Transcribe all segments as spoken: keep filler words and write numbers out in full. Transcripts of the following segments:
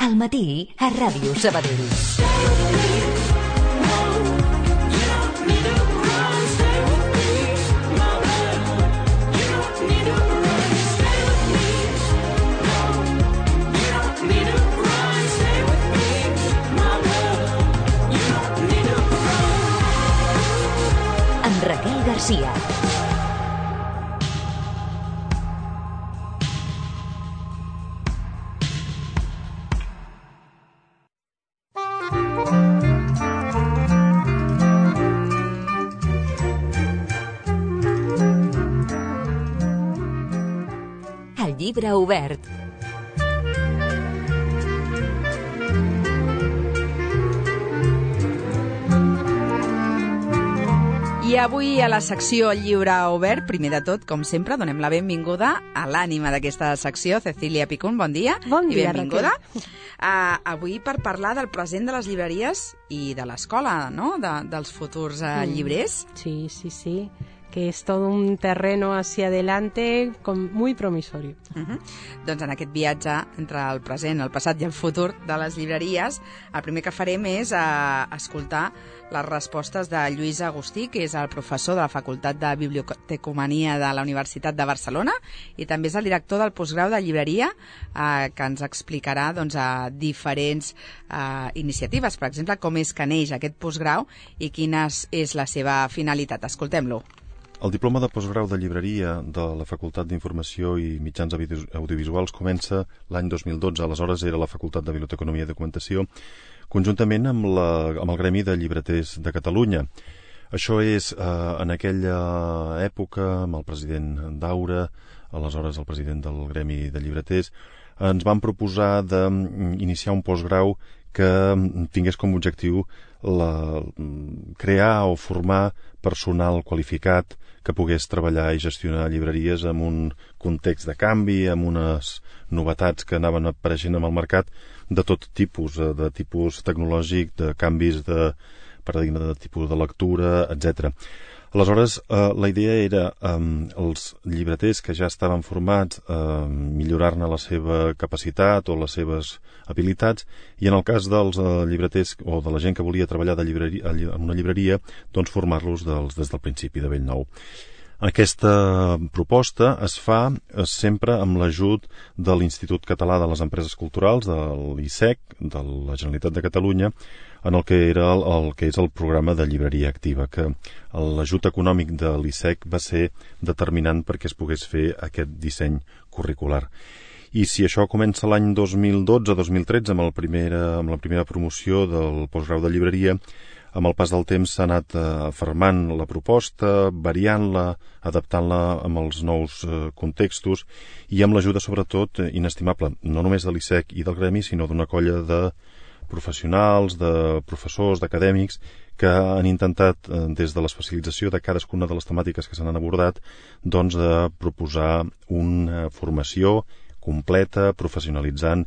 Al matí a Ràdio Sabadell. Amb Raquel Garcia. El llibre obert. I avui a la secció El llibre obert, primer de tot, com sempre, donem la benvinguda a l'ànima d'aquesta secció, Cecília Picún. Bon dia. Bon dia, i benvinguda. Raquel. Uh, avui per parlar del present de les llibreries i de l'escola, no?, de, dels futurs uh, llibrers. Sí, sí, sí. Que es todo un terreno hacia adelante con, muy promisorio. Uh-huh. Doncs en aquest viatge entre el present, el passat i el futur de les llibreries, el primer que farem és uh, escoltar les respostes de Lluís Agustí, que és el professor de la Facultat de Bibliotecomania de la Universitat de Barcelona i també és el director del postgrau de llibreria, eh, que ens explicarà doncs, a diferents eh, iniciatives, per exemple, com és que neix aquest postgrau i quina és la seva finalitat. Escoltem-lo. El diploma de postgrau de llibreria de la Facultat d'Informació i Mitjans Audiovisuals comença l'any dos mil dotze, aleshores era la Facultat de Biblioteconomia i Documentació, conjuntament amb, la, amb el Gremi de Llibreters de Catalunya. Això és, eh, en aquella època, amb el president Daura, aleshores el president del Gremi de Llibreters, ens van proposar d'iniciar un postgrau que tingués com a objectiu la, crear o formar personal qualificat que pogués treballar i gestionar llibreries en un context de canvi, amb unes novetats que anaven apareixent en el mercat de tot tipus, de tipus tecnològic, de canvis de paradigma de tipus de lectura, etcètera. Aleshores, eh, la idea era eh, els llibreters que ja estaven formats eh, millorar-ne la seva capacitat o les seves habilitats i en el cas dels eh, llibreters o de la gent que volia treballar de llibreria, en una llibreria, doncs formar-los dels, des del principi de bell nou. Aquesta proposta es fa sempre amb l'ajut de l'Institut Català de les Empreses Culturals, de l'I S E C, de la Generalitat de Catalunya, en el que era el, el que és el programa de llibreria activa, que l'ajut econòmic de l'I S E C va ser determinant perquè es pogués fer aquest disseny curricular. I si això comença l'any dos mil dotze dos mil tretze amb, el primera, amb la primera promoció del postgrau de llibreria, amb el pas del temps s'ha anat eh, fermant la proposta, variant-la, adaptant-la amb els nous eh, contextos i amb l'ajuda, sobretot, eh, inestimable, no només de l'I S E C i del Gremi, sinó d'una colla de professionals, de professors, d'acadèmics, que han intentat, eh, des de l'especialització de cadascuna de les temàtiques que s'han abordat, doncs, de proposar una formació completa, professionalitzant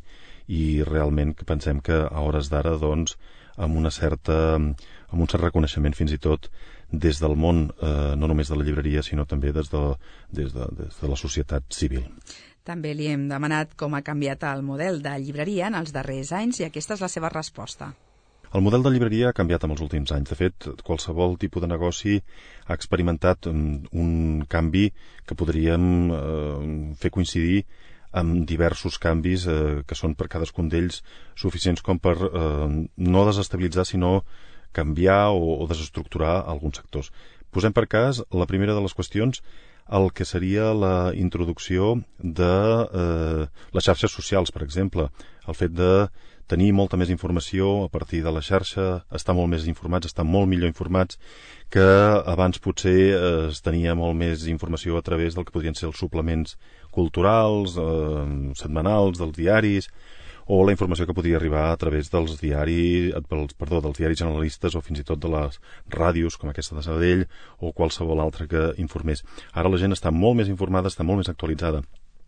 i realment que pensem que a hores d'ara, doncs, amb una certa, amb un cert reconeixement fins i tot des del món, eh, no només de la llibreria, sinó també des de, des de, des de la societat civil. També li hem demanat com ha canviat el model de llibreria en els darrers anys i aquesta és la seva resposta. El model de llibreria ha canviat en els últims anys. De fet, qualsevol tipus de negoci ha experimentat un canvi que podríem eh, fer coincidir amb diversos canvis eh, que són per cadascun d'ells suficients com per eh, no desestabilitzar, sinó canviar o, o desestructurar alguns sectors. Posem per cas la primera de les qüestions, el que seria la introducció de eh, les xarxes socials, per exemple. El fet de tenir molta més informació a partir de la xarxa, estar molt més informats, estar molt millor informats, que abans potser eh, es tenia molt més informació a través del que podrien ser els suplements culturals, eh, setmanals, dels diaris, o la informació que podia arribar a través dels diaris, perdó, dels diaris generalistes o fins i tot de les ràdios com aquesta de Sabadell o qualsevol altra que informés. Ara la gent està molt més informada, està molt més actualitzada.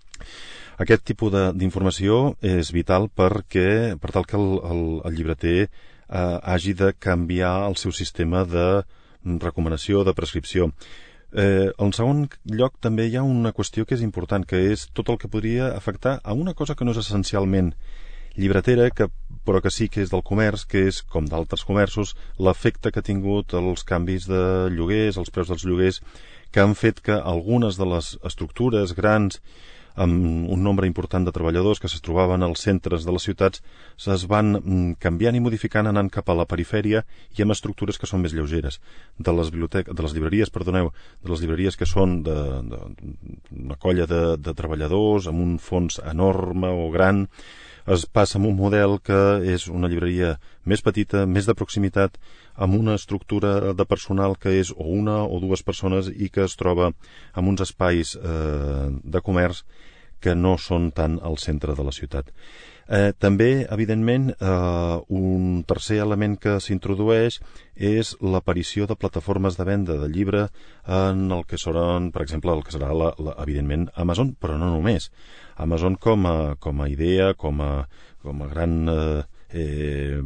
Aquest tipus d'informació és vital perquè, per tal que el, el, el llibreter eh, hagi de canviar el seu sistema de recomanació, de prescripció. Eh, en segon lloc també hi ha una qüestió que és important, que és tot el que podria afectar a una cosa que no és essencialment llibretera, que, però que sí que és del comerç, que és, com d'altres comerços, l'efecte que ha tingut els canvis de lloguers, els preus dels lloguers, que han fet que algunes de les estructures grans, amb un nombre important de treballadors que es trobaven als centres de les ciutats, es van canviant i modificant anant cap a la perifèria i amb estructures que són més lleugeres. De les biblioteques, de les llibreries, perdoneu, de les llibreries que són de, de, una colla de, de treballadors amb un fons enorme o gran, es passa amb un model que és una llibreria més petita, més de proximitat, amb una estructura de personal que és o una o dues persones i que es troba en uns espais eh, de comerç que no són tant al centre de la ciutat. Eh, també, evidentment, eh, un tercer element que s'introdueix és l'aparició de plataformes de venda de llibre en el que seran, per exemple, el que serà, la, la, evidentment, Amazon, però no només. Amazon com a, com a idea, com a, com a gran eh, eh,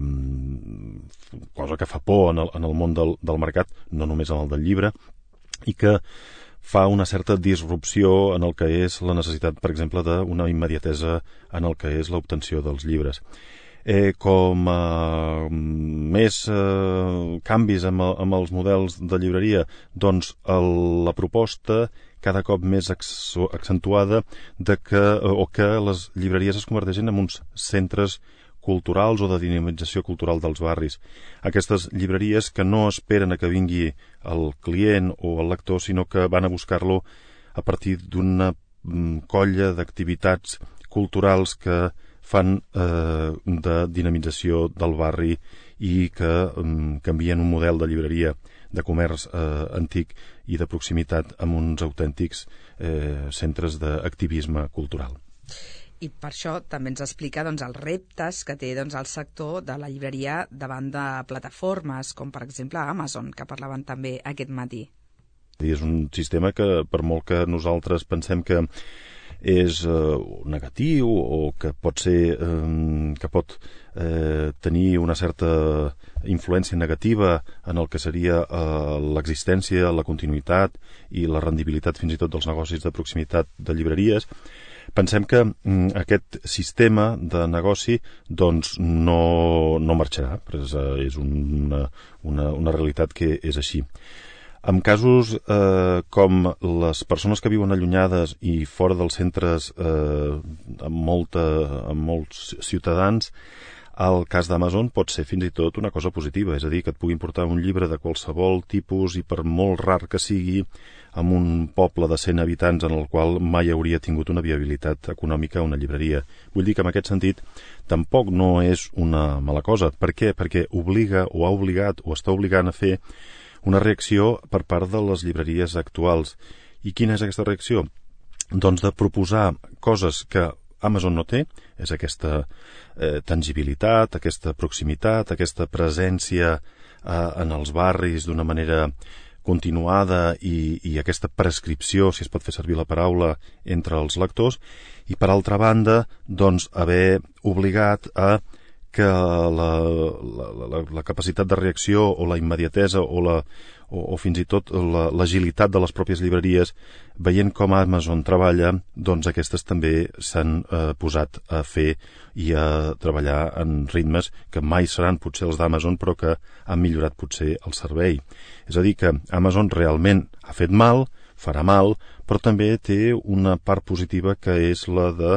cosa que fa por en el, en el món del, del mercat, no només en el del llibre, i que fa una certa disrupció en el que és la necessitat, per exemple, d'una immediatesa en el que és l'obtenció dels llibres. Eh, com a més eh, canvis amb, amb els models de llibreria, doncs el, la proposta cada cop més accentuada de que, o que les llibreries es converteixen en uns centres culturals o de dinamització cultural dels barris. Aquestes llibreries que no esperen a que vingui el client o el lector, sinó que van a buscar-lo a partir d'una colla d'activitats culturals que fan eh, de dinamització del barri i que eh, canvien un model de llibreria de comerç eh, antic i de proximitat amb uns autèntics eh, centres d'activisme cultural. I per això també ens explica doncs, els reptes que té doncs, el sector de la llibreria davant de plataformes, com per exemple Amazon, que parlaven també aquest matí. És un sistema que, per molt que nosaltres pensem que és eh, negatiu o que pot ser eh, que pot eh, tenir una certa influència negativa en el que seria eh, l'existència, la continuïtat i la rendibilitat fins i tot dels negocis de proximitat de llibreries, pensem que mm, aquest sistema de negoci doncs no, no marxarà, però és, és una, una, una realitat que és així. En casos eh, com les persones que viuen allunyades i fora dels centres eh, amb, molta, amb molts ciutadans, el cas d'Amazon pot ser fins i tot una cosa positiva, és a dir, que et puguin portar un llibre de qualsevol tipus i per molt rar que sigui, en un poble de cent habitants en el qual mai hauria tingut una viabilitat econòmica una llibreria. Vull dir que en aquest sentit tampoc no és una mala cosa. Per què? Perquè obliga o ha obligat o està obligant a fer una reacció per part de les llibreries actuals. I quina és aquesta reacció? Doncs de proposar coses que Amazon no té, és aquesta eh, tangibilitat, aquesta proximitat, aquesta presència eh, en els barris d'una manera continuada i, i aquesta prescripció, si es pot fer servir la paraula, entre els lectors, i per altra banda, doncs, haver obligat a que la, la, la, la capacitat de reacció o la immediatesa o, la, o, o fins i tot l'agilitat de les pròpies llibreries, veient com Amazon treballa, doncs aquestes també s'han eh, posat a fer i a treballar en ritmes que mai seran potser els d'Amazon, però que han millorat potser el servei. És a dir, que Amazon realment ha fet mal, farà mal, però també té una part positiva que és la de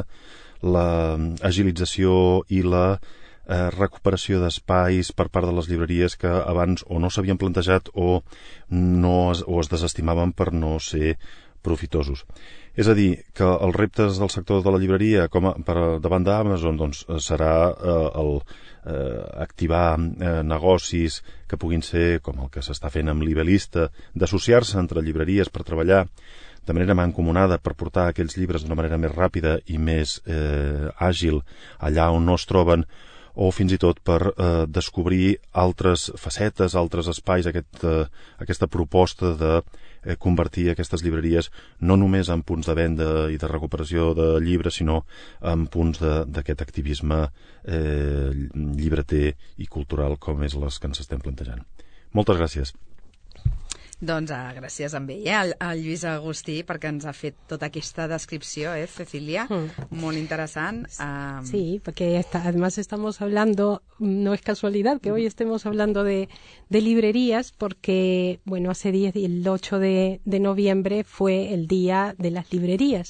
l'agilització i la Eh, recuperació d'espais per part de les llibreries que abans o no s'havien plantejat o, no es, o es desestimaven per no ser profitosos. És a dir, que els reptes del sector de la llibreria com a, per davant d'Amazon doncs, serà eh, el eh, activar eh, negocis que puguin ser, com el que s'està fent amb Libelista, d'associar-se entre llibreries per treballar de manera mancomunada per portar aquells llibres d'una manera més ràpida i més eh, àgil allà on no es troben, o fins i tot per eh, descobrir altres facetes, altres espais, aquest, eh, aquesta proposta de eh, convertir aquestes llibreries no només en punts de venda i de recuperació de llibres, sinó en punts d'aquest activisme eh, llibreter i cultural com és les que ens estem plantejant. Moltes gràcies. Doncs uh, gràcies a ell, eh, al, al Lluís Agustí, perquè ens ha fet tota aquesta descripció, eh, Cecilia, mm. molt interessant. Um... Sí, porque está, además estamos hablando, no es casualidad que hoy estemos hablando de, de librerías, porque, bueno, hace diez, el ocho de, de noviembre fue el Día de las Librerías.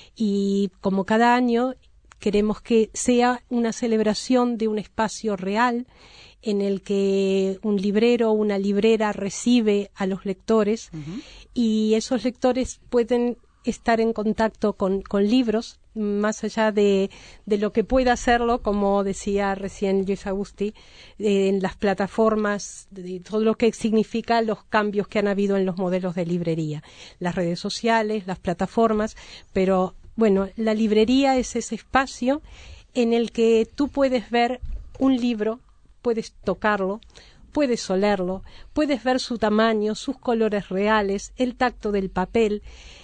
Y como cada año queremos que sea una celebración de un espacio real en el que un librero o una librera recibe a los lectores uh-huh. y esos lectores pueden estar en contacto con, con libros, más allá de, de lo que pueda hacerlo, como decía recién Lluís Agustí, eh, en las plataformas, de todo lo que significa los cambios que han habido en los modelos de librería, las redes sociales, las plataformas, pero bueno, la librería es ese espacio en el que tú puedes ver un libro, puedes tocarlo, puedes olerlo, puedes ver su tamaño, sus colores reales, el tacto del papel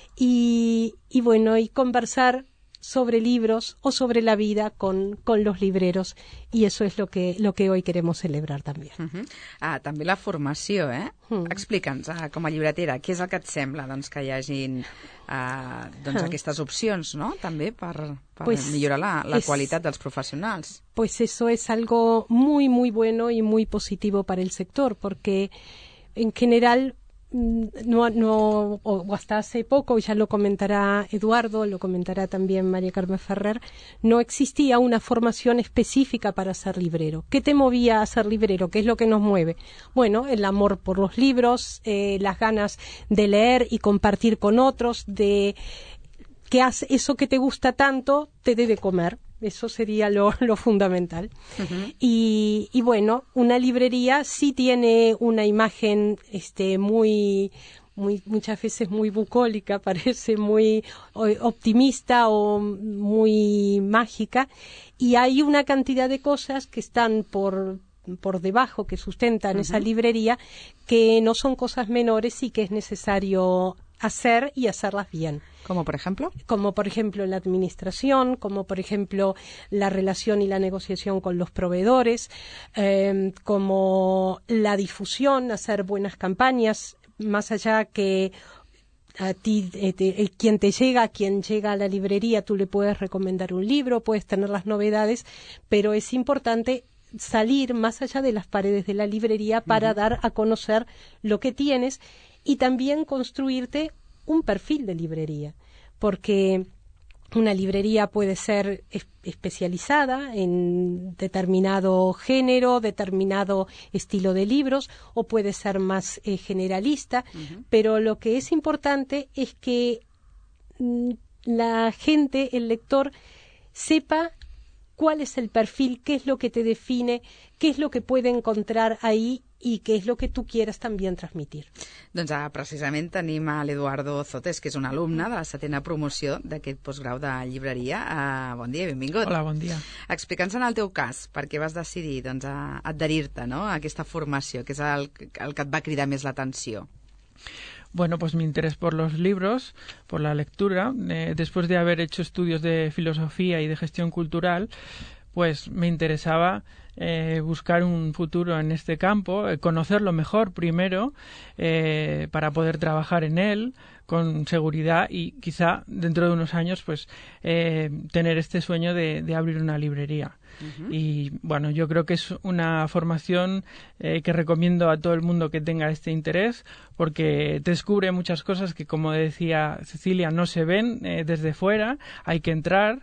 y, y bueno, y conversar sobre libros o sobre la vida con, con los libreros, i això és lo que, lo que hoy queremos celebrar també. Uh -huh. ah, també la formació, eh? Uh. Explica'ns, ah, com a llibretera, què és el que et sembla doncs, que hi hagin ah, doncs, uh. aquestes opcions, no?, també per, per pues millorar la, la es, qualitat dels professionals. Pues eso es algo muy, muy bueno y muy positivo para el sector, porque en general No, no, o hasta hace poco, ya lo comentará Eduardo, lo comentará también María Carmen Ferrer, no existía una formación específica para ser librero. ¿Qué te movía a ser librero? ¿Qué es lo que nos mueve? Bueno, el amor por los libros, eh, las ganas de leer y compartir con otros, de que hace eso que te gusta tanto te debe comer. Eso sería lo, lo fundamental. Uh-huh. Y, y bueno, una librería sí tiene una imagen este, muy, muy, muchas veces muy bucólica, parece muy optimista o muy mágica, y hay una cantidad de cosas que están por por debajo, que sustentan uh-huh. esa librería, que no son cosas menores y que es necesario hacer y hacerlas bien. ¿Como por ejemplo? Como por ejemplo la administración, como por ejemplo la relación y la negociación con los proveedores, eh, como la difusión, hacer buenas campañas, más allá que a ti, eh, te, eh, quien te llega, quien llega a la librería, tú le puedes recomendar un libro, puedes tener las novedades, pero es importante salir más allá de las paredes de la librería para uh-huh. dar a conocer lo que tienes y también construirte un perfil de librería, porque una librería puede ser es- especializada en determinado género, determinado estilo de libros, o puede ser más eh, generalista, uh-huh. pero lo que es importante es que mm, la gente, el lector, sepa cuál es el perfil, qué es lo que te define, qué es lo que puede encontrar ahí i què és el que tu quieres també transmitir. Doncs ah, precisament tenim a l'Eduardo Zotes, que és un alumne de la setena promoció d'aquest postgrau de llibreria. Uh, bon dia, benvingut. Hola, bon dia. Explica'ns en el teu cas, per què vas decidir doncs, a adherir-te, ¿no?, a aquesta formació, que és el, el que et va cridar més l'atenció. Bueno, pues mi interés por los libros, por la lectura, eh, después de haber hecho estudios de filosofía y de gestión cultural, pues me interesaba eh, buscar un futuro en este campo, eh, conocerlo mejor primero eh, para poder trabajar en él con seguridad y quizá dentro de unos años pues eh, tener este sueño de, de abrir una librería. Uh-huh. Y bueno, yo creo que es una formación eh, que recomiendo a todo el mundo que tenga este interés, porque descubre muchas cosas que, como decía Cecilia, no se ven eh, desde fuera, hay que entrar.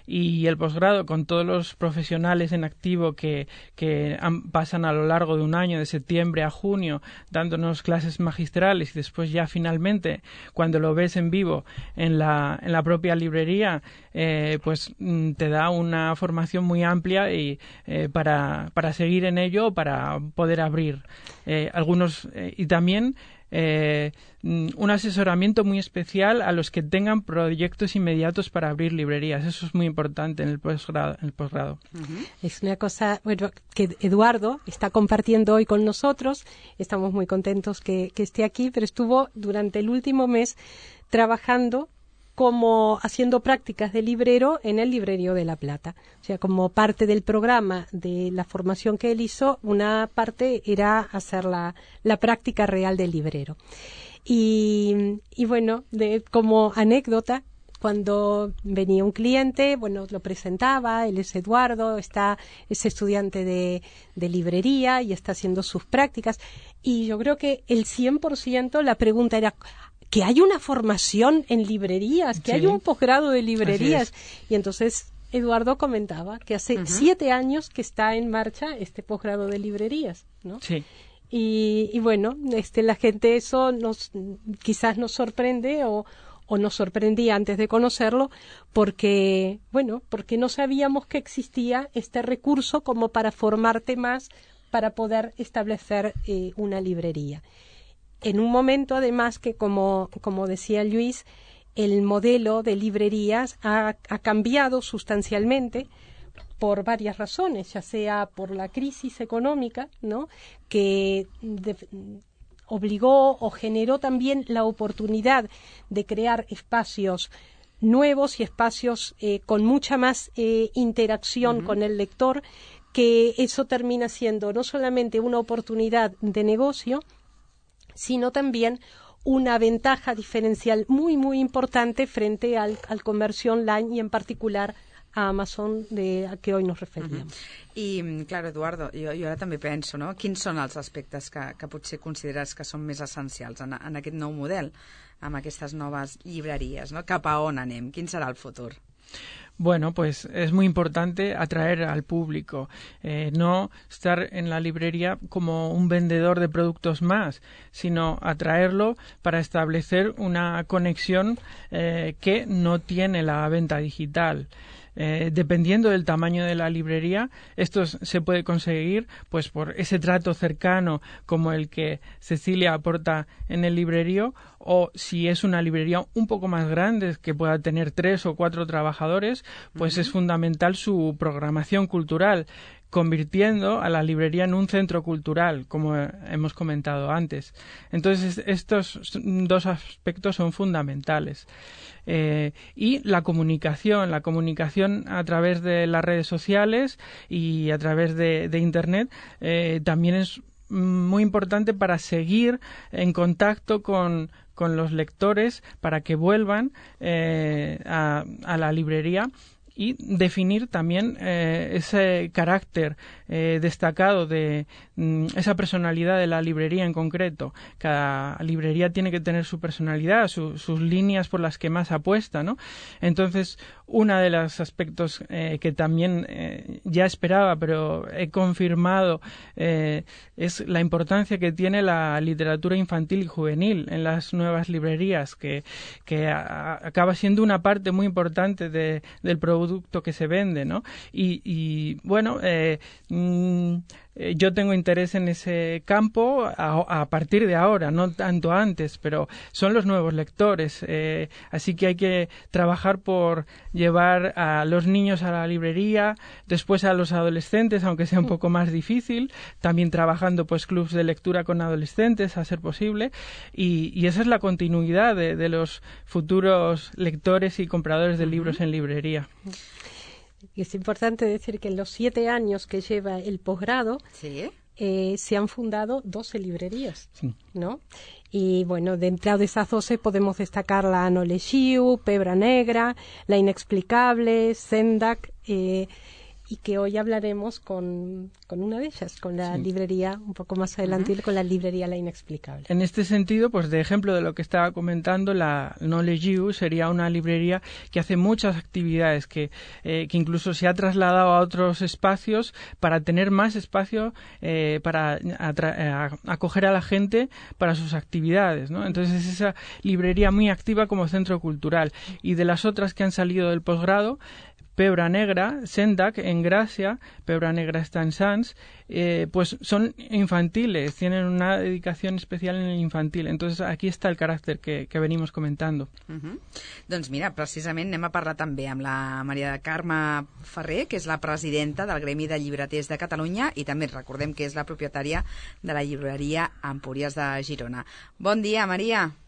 Y el posgrado, con todos los profesionales en activo que, que han, pasan a lo largo de un año, de septiembre a junio, dándonos clases magistrales, y después ya finalmente, cuando lo ves en vivo en la, en la propia librería, eh, pues mm, te da una formación muy amplia y eh, para, para seguir en ello, para poder abrir eh, algunos eh, y también Eh, un asesoramiento muy especial a los que tengan proyectos inmediatos para abrir librerías. Eso es muy importante en el posgrado. En el posgrado. Uh-huh. Es una cosa, bueno, que Eduardo está compartiendo hoy con nosotros. Estamos muy contentos que, que esté aquí, pero estuvo durante el último mes trabajando como haciendo prácticas de librero en el Librerío de La Plata. O sea, como parte del programa de la formación que él hizo, una parte era hacer la, la práctica real del librero. Y, y bueno, de, como anécdota, cuando venía un cliente, bueno, lo presentaba, él es Eduardo, está, es estudiante de, de librería y está haciendo sus prácticas. Y yo creo que el cien por ciento la pregunta era que hay una formación en librerías, que sí. hay un posgrado de librerías. Y entonces Eduardo comentaba que hace uh-huh. siete años que está en marcha este posgrado de librerías, ¿no? Sí. Y, y bueno, este, la gente eso nos quizás nos sorprende o o nos sorprendía antes de conocerlo, porque, bueno, porque no sabíamos que existía este recurso como para formarte más, para poder establecer eh, una librería. En un momento, además, que como, como decía Luis, el modelo de librerías ha, ha cambiado sustancialmente por varias razones, ya sea por la crisis económica, ¿no?, que de, obligó o generó también la oportunidad de crear espacios nuevos y espacios eh, con mucha más eh, interacción uh-huh. con el lector, que eso termina siendo no solamente una oportunidad de negocio, sino también una ventaja diferencial muy, muy importante frente al, al comercio online y en particular a Amazon, de a que hoy nos referíem. Uh-huh. I, clar, Eduardo, jo, jo ara també penso, no? Quins són els aspectes que, que potser consideres que són més essencials en, en aquest nou model, amb aquestes noves llibreries, no? Cap a on anem? Quin serà el futur? Bueno, pues es muy importante atraer al público, eh, no estar en la librería como un vendedor de productos más, sino atraerlo para establecer una conexión eh, que no tiene la venta digital. Eh, dependiendo del tamaño de la librería, esto se puede conseguir pues por ese trato cercano como el que Cecilia aporta en el librerío, o si es una librería un poco más grande que pueda tener tres o cuatro trabajadores, pues uh-huh. es fundamental su programación cultural, convirtiendo a la librería en un centro cultural, como hemos comentado antes. Entonces, estos dos aspectos son fundamentales. Eh, y la comunicación, la comunicación a través de las redes sociales y a través de, de Internet eh, también es muy importante para seguir en contacto con, con los lectores, para que vuelvan eh, a, a la librería, y definir también eh, ese carácter eh, destacado de mm, esa personalidad de la librería en concreto. Cada librería tiene que tener su personalidad, su, sus líneas por las que más apuesta, ¿no? Entonces, uno de los aspectos eh, que también eh, ya esperaba, pero he confirmado, eh, es la importancia que tiene la literatura infantil y juvenil en las nuevas librerías, que, que a, acaba siendo una parte muy importante de, del producto que se vende, ¿no? Y, y bueno, eh, mm, eh, yo tengo interés en ese campo a, a partir de ahora, no tanto antes, pero son los nuevos lectores, eh, así que hay que trabajar por llevar a los niños a la librería, después a los adolescentes, aunque sea un poco más difícil, también trabajando pues clubs de lectura con adolescentes, a ser posible, y, y esa es la continuidad de, de los futuros lectores y compradores de libros en librería. Y es importante decir que en los siete años que lleva el posgrado, ¿sí? eh, se han fundado doce librerías, sí. ¿no? Y bueno, dentro de esas doce podemos destacar la No Legiu, Pebra Negra, La Inexplicable, Sendak, eh, y que hoy hablaremos con, con una de ellas, con la sí. librería, un poco más adelante, uh-huh. con la librería La Inexplicable. En este sentido, pues de ejemplo de lo que estaba comentando, la No Legiu sería una librería que hace muchas actividades, que, eh, que incluso se ha trasladado a otros espacios para tener más espacio eh, para atra- a, acoger a la gente para sus actividades, ¿no? Entonces es esa librería muy activa como centro cultural. Y de las otras que han salido del posgrado, Pebra Negra, Sendak en Gracia, Pebra Negra está en Sants, eh, pues son infantiles, tienen una dedicación especial en el infantil. Entonces aquí está el carácter que, que venimos comentando. Uh-huh. Doncs mira, precisament anem a parlar també amb la Maria Carme Ferrer, que és la presidenta del Gremi de Llibreters de Catalunya, i també recordem que és la propietària de la llibreria Empúries de Girona. Bon dia, Maria.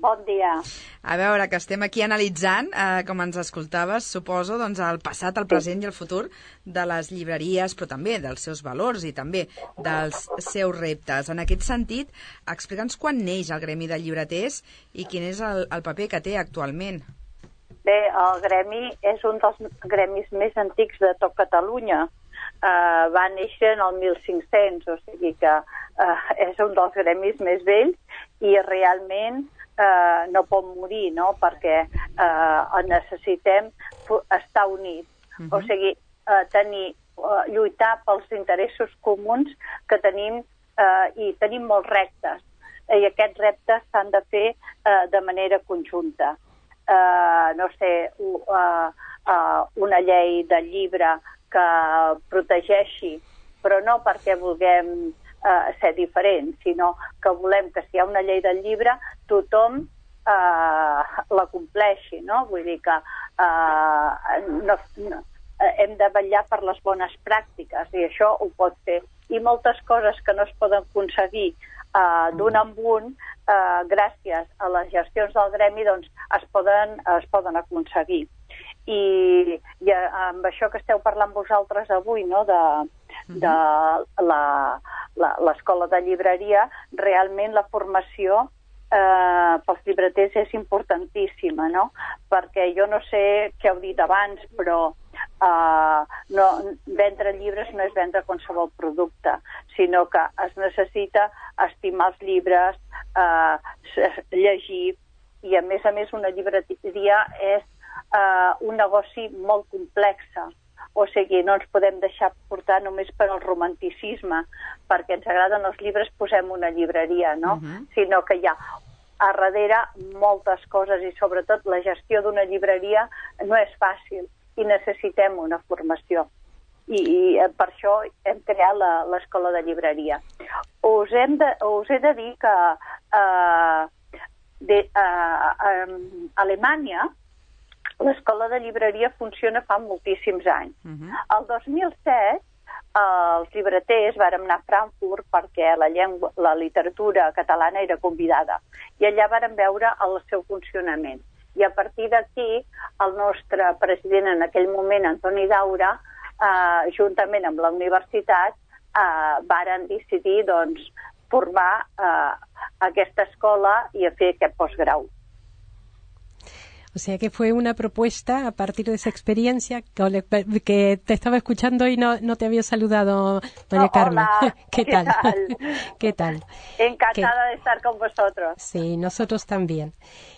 Bon dia. A veure, que estem aquí analitzant, eh, com ens escoltaves, suposo, doncs, el passat, el present i el futur de les llibreries, però també dels seus valors i també dels seus reptes. En aquest sentit, explica'ns quan neix el Gremi de Llibreters i quin és el, el paper que té actualment. Bé, el gremi és un dels gremis més antics de tot Catalunya. Uh, va néixer en el mil cinc-cents, o sigui que uh, és un dels gremis més vells i realment uh, no pot morir, no?, perquè uh, necessitem estar units. Uh-huh. O sigui, uh, tenir, uh, lluitar pels interessos comuns que tenim uh, i tenim molts reptes. I aquests reptes s'han de fer uh, de manera conjunta. Uh, no sé, uh, uh, una llei del llibre que protegeixi, però no perquè vulguem uh, ser diferents, sinó que volem que si hi ha una llei del llibre tothom uh, la compleixi, no? Vull dir que uh, no, no, hem de vetllar per les bones pràctiques i això ho pot fer. I moltes coses que no es poden aconseguir Uh, d'un en un, uh, gràcies a les gestions del gremi, doncs es poden, es poden aconseguir. I, i amb això que esteu parlant vosaltres avui, no?, de, de l'escola de llibreria, realment la formació eh, pels llibreters és importantíssima, no? Perquè jo no sé què heu dit abans, però Uh, no, vendre llibres no és vendre qualsevol producte, sinó que es necessita estimar els llibres, uh, llegir, i a més a més una llibreria és uh, un negoci molt complex. O sigui, no ens podem deixar portar només per al romanticisme, perquè ens agraden els llibres, posem una llibreria, no? Uh-huh. Sinó que hi ha a darrere moltes coses i sobretot la gestió d'una llibreria no és fàcil. I necessitem una formació. I, i per això hem creat l'escola de llibreria. Us, hem de, us he de dir que uh, de, uh, um, a Alemanya l'escola de llibreria funciona fa moltíssims anys. Uh-huh. El dos mil set uh, els llibreters vàrem anar a Frankfurt perquè la, llengua, la literatura catalana era convidada i allà vàrem veure el seu funcionament. I a partir d'aquí, el nostre president en aquell moment, Antoni Daura, eh, juntament amb la universitat, eh, varen decidir doncs, formar eh, aquesta escola i a fer aquest postgrau. O sea que fue una propuesta a partir de esa experiencia que, que te estaba escuchando y no, no te había saludado, María oh, Carmen. Hola, ¿Qué, ¿qué tal? tal? ¿Qué tal? Encantada de estar con vosotros. Sí, nosotros también.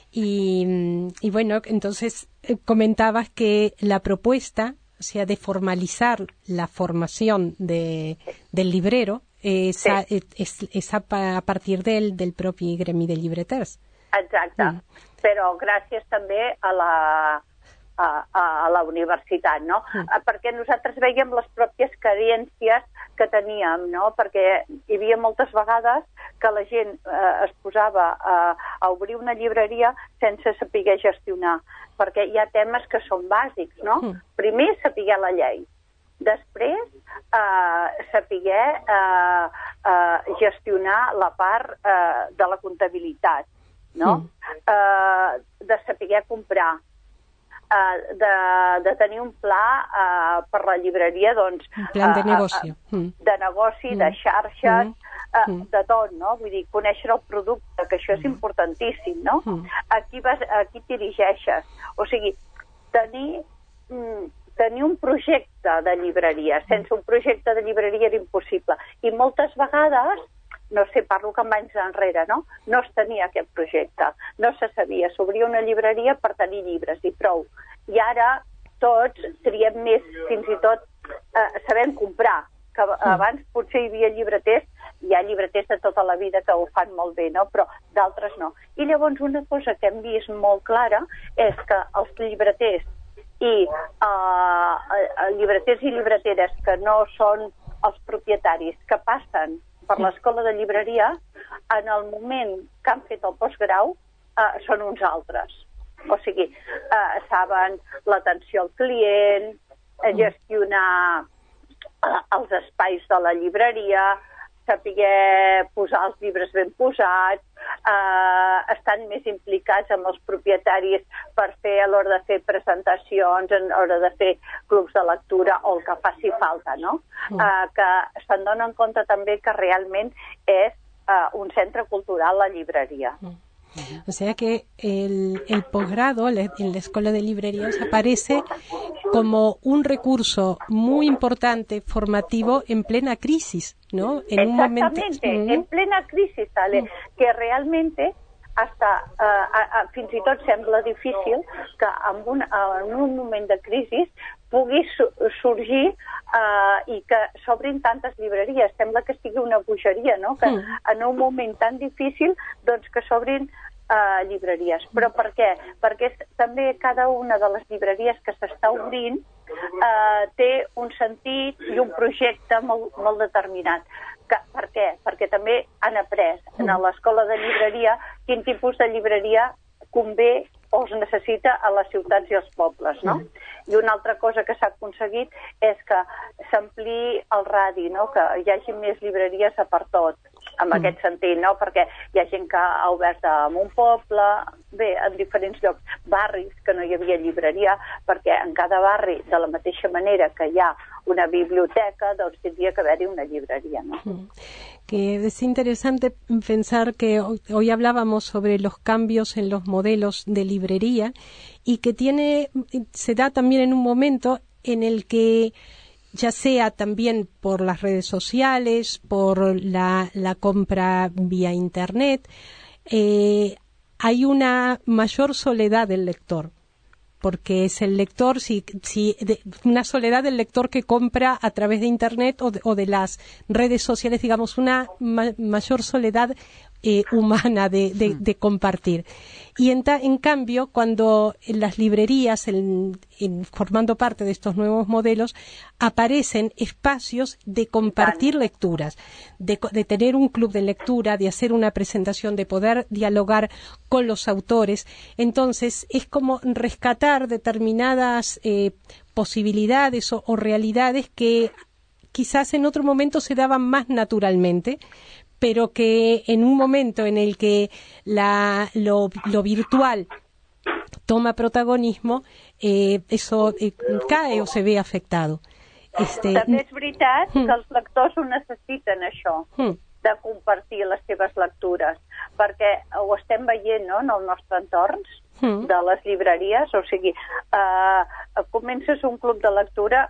Y, y bueno, entonces eh, comentabas que la propuesta, o sea, de formalizar la formación de, del librero, es, sí. a, es, es a, a partir del, del propi gremi de llibreters. Exacte, mm. Però gràcies també a la, a, a la universitat, no? Mm. Perquè nosaltres veiem les pròpies carències que teníem, no? Perquè hi havia moltes vegades que la gent eh, es posava a, a obrir una llibreria sense saber gestionar, perquè hi ha temes que són bàsics, no? Mm. Primer, saber la llei. Després, eh, saber eh, eh, gestionar la part eh, de la comptabilitat, no? Mm. Eh, de saber comprar, eh, de, de tenir un pla eh, per la llibreria, doncs... Un plan de negoci. Eh, eh, de negoci, mm. de xarxes, mm. eh, de tot, no? Vull dir, conèixer el producte, que això és importantíssim, no? Mm. Aquí, vas, aquí t'hi dirigeixes. O sigui, tenir, mm, tenir un projecte de llibreria. Sense un projecte de llibreria era impossible. I moltes vegades... no sé, parlo que anys enrere, no? No es tenia aquest projecte, no se sabia. S'obria una llibreria per tenir llibres i prou. I ara tots triem més, fins i tot eh, sabem comprar, que abans potser hi havia llibreters, hi ha llibreters de tota la vida que ho fan molt bé, no? Però d'altres no. I llavors una cosa que hem vist molt clara és que els llibreters i eh, llibreters i llibreteres que no són els propietaris, que passen per l'escola de llibreria, en el moment que han fet el postgrau, eh, són uns altres. O sigui, eh, saben l'atenció al client, gestionar eh, els espais de la llibreria, saber posar els llibres ben posats, eh, estan més implicats amb els propietaris per fer a l'hora de fer presentacions, a l'hora de fer clubs de lectura o el que faci falta, no? Mm. Eh, que se'n donen compte també que realment és eh, un centre cultural la llibreria. Mm. O sea que el, el posgrado en la Escuela de Librerías aparece como un recurso muy importante formativo en plena crisis, ¿no? En un momento... Exactamente, en plena crisis, Ale, mm. que realmente hasta, uh, a, a, fins i tot sembla difícil que en un, en un moment de crisi pugui su sorgir uh, i que s'obrin tantes llibreries. Sembla que sigui una bogeria, no? Que mm. en un moment tan difícil, doncs que s'obrin uh, llibreries. Però per què? Perquè és, també cada una de les llibreries que s'està obrint uh, té un sentit i un projecte molt, molt determinat. Que, per què? Perquè també han après en l'escola de llibreria quin tipus de llibreria convé o es necessita a les ciutats i als pobles, no? I una altra cosa que s'ha aconseguit és que s'ampliï el radi, no? Que hi hagi més llibreries a per tot, en mm. aquest sentit, no? Perquè hi ha gent que ha obert en un poble, bé, en diferents llocs, barris que no hi havia llibreria, perquè en cada barri, de la mateixa manera que hi ha una biblioteca, doncs tindria que haver-hi una llibrería, ¿no? Que es interesante pensar que hoy, hoy hablábamos sobre los cambios en los modelos de librería y que tiene, se da también en un momento en el que, ya sea también por las redes sociales, por la, la compra vía internet, eh, hay una mayor soledad del lector. Porque es el lector, si, si de, una soledad del lector que compra a través de Internet o de, o de las redes sociales, digamos, una ma mayor soledad eh, humana de, de, de compartir. Y en, en cambio, cuando en las librerías, en, en, formando parte de estos nuevos modelos, aparecen espacios de compartir lecturas, de, de tener un club de lectura, de hacer una presentación, de poder dialogar con los autores. Entonces, es como rescatar determinadas eh, posibilidades o, o realidades que quizás en otro momento se daban más naturalmente, pero que en un momento en el que la, lo, lo virtual toma protagonismo, eh, eso eh, cae o se ve afectado. Este... També és veritat mm. que els lectors ho necessiten, això, mm. de compartir les seves lectures, perquè ho estem veient, no?, en el nostre entorn mm. de les llibreries, o sigui, eh, comences un club de lectura,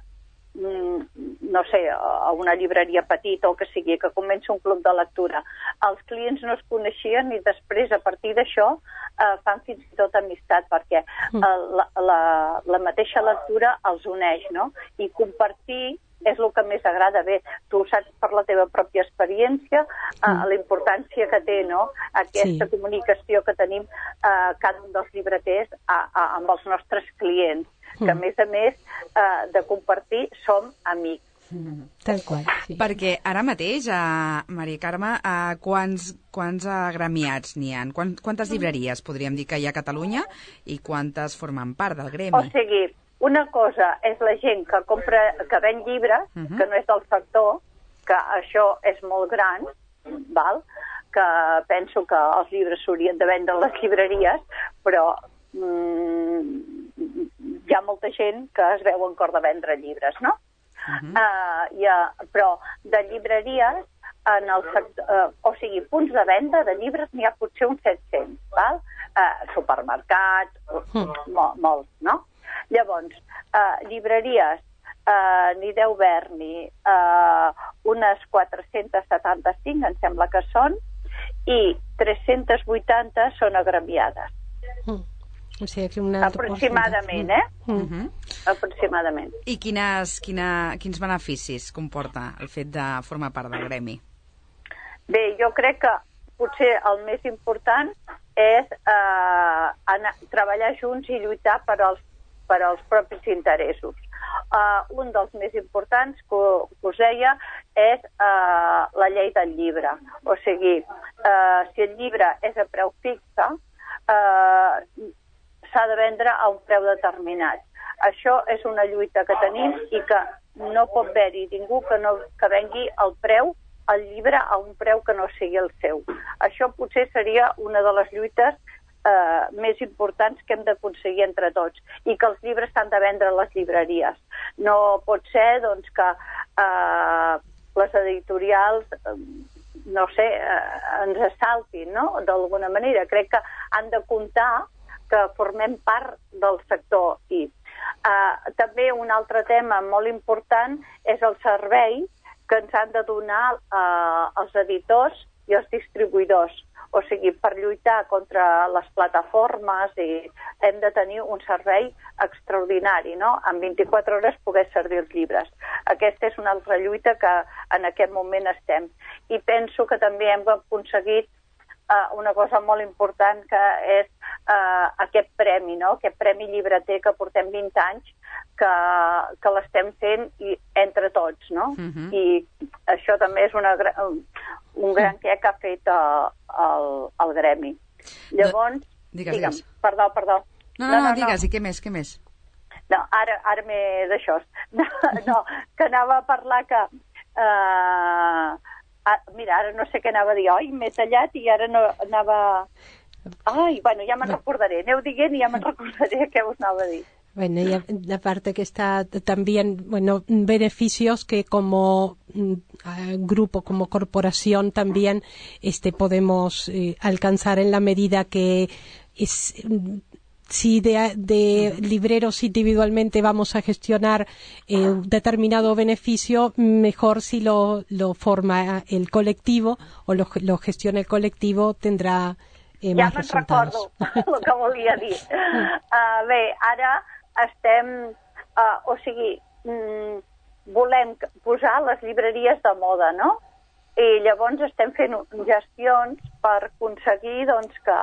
no sé, a una llibreria petita o que sigui, que comença un club de lectura. Els clients no es coneixien i després, a partir d'això, eh, fan fins i tot amistat, perquè eh, la, la, la mateixa lectura els uneix, no? I compartir és el que més agrada. Bé, tu ho saps per la teva pròpia experiència, eh, la importància que té, no?, aquesta sí. comunicació que tenim eh, cada un dels llibreters a, a, amb els nostres clients, que a més a més eh, de compartir som amics. Mm, tal qual, sí. Perquè ara mateix, eh, Maria Carme, eh, quants, quants agremiats n'hi ha? Quant, quantes llibreries podríem dir que hi ha a Catalunya i quantes formen part del gremi? O sigui, una cosa és la gent que compra, que ven llibres, uh -huh. que no és del sector, que això és molt gran, val? Que penso que els llibres s'haurien de vendre a les llibreries, però mm, hi ha molta gent que es veu en cor de vendre llibres, no? Uh-huh. uh, ha, però de llibreries, en el sector, uh, o sigui, punts de venda de llibres n'hi ha potser uns set-cents, val? Uh, supermercats, uh. mo molts, no? Llavors, uh, llibreries, uh, n'hi deu haver-n'hi uh, unes quatre-centes setanta-cinc, em sembla que són, i tres-centes vuitanta són agremiades. Uh. O sigui que una aproximadament, eh? Uh -huh. Aproximadament. I quines, quina, quins beneficis comporta el fet de formar part del gremi? Bé, jo crec que potser el més important és eh, anar, treballar junts i lluitar per als, per als propis interessos. Uh, un dels més importants que, que us deia és uh, la llei del llibre. O sigui, uh, si el llibre és a preu fixe, uh, s'ha de vendre a un preu determinat. Això és una lluita que tenim i que no pot haver-hi ningú que, no, que vengui el preu el llibre a un preu que no sigui el seu. Això potser seria una de les lluites eh, més importants que hem d'aconseguir entre tots, i que els llibres s'han de vendre a les llibreries. No pot ser doncs, que eh, les editorials, eh, no sé, eh, ens assaltin, no?, d'alguna manera. Crec que han de comptar que formem part del sector. I eh, també un altre tema molt important és el servei que ens han de donar eh, els editors i els distribuïdors. O sigui, per lluitar contra les plataformes i hem de tenir un servei extraordinari, no?, en vint-i-quatre hores poder servir els llibres. Aquesta és una altra lluita que en aquest moment estem. I penso que també hem aconseguit uh, una cosa molt important, que és uh, aquest premi, no?, aquest premi llibreter que portem vint anys, que, que l'estem fent i, entre tots, no? Uh-huh. I això també és una, un gran què que ha fet uh, el, el gremi. Llavors, no, digues, digue'm, digues. perdó, perdó. No, no, no, no digues, no. I què més, què més? No, ara, ara m'he d'això. No, no, que anava a parlar que... Uh, ah, mira, ara no sé què anava a dir. Oi, m'he tallat i ara no anava... Ai, bueno, ja me'n no. recordaré. Aneu dient i ja me'n recordaré què us anava a dir. Bueno, y aparte que está también, bueno, beneficios que como uh, grupo, como corporación también este podemos eh, alcanzar en la medida que es, si de, de libreros individualmente vamos a gestionar eh, determinado beneficio, mejor si lo, lo forma el colectivo o lo, lo gestiona el colectivo, tendrà eh, ja més resultats. Ja me'n recordo el que volia dir. Uh, bé, ara estem, uh, o sigui, mm, volem posar les llibreries de moda, no? I llavors estem fent gestions per aconseguir doncs, que,